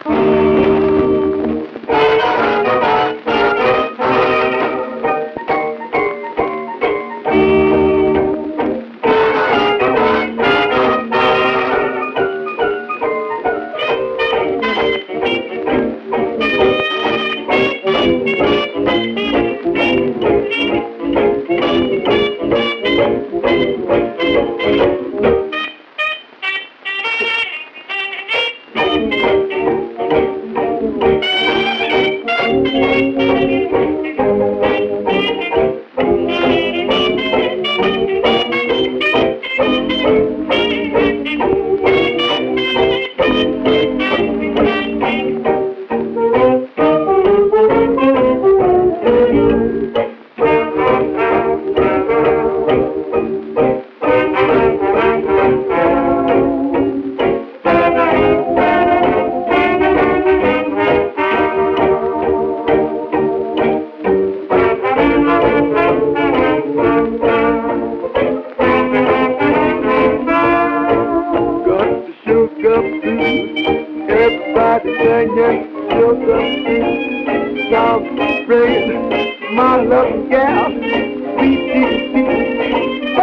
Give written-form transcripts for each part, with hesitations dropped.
Everybody singing sugar free, celebrating my love gal, sweet, sweet,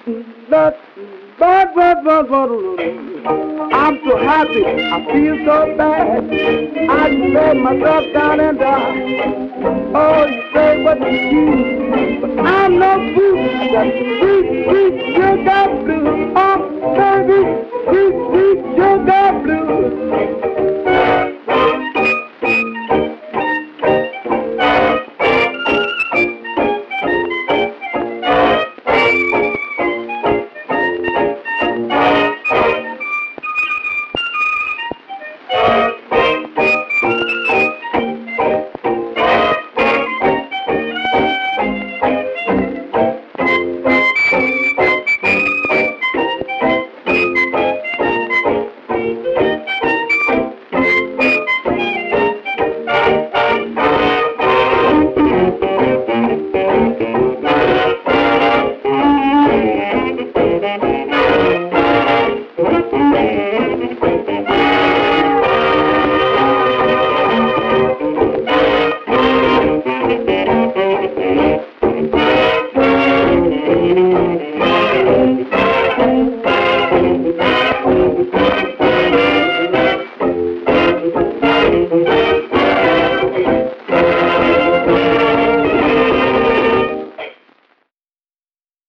but, I'm so happy, I feel so bad. I just lay myself down and die. Oh, you say what you do, but I'm no fool. That sweet, sweet sugar blue, oh baby, sweet, sweet sugar blue.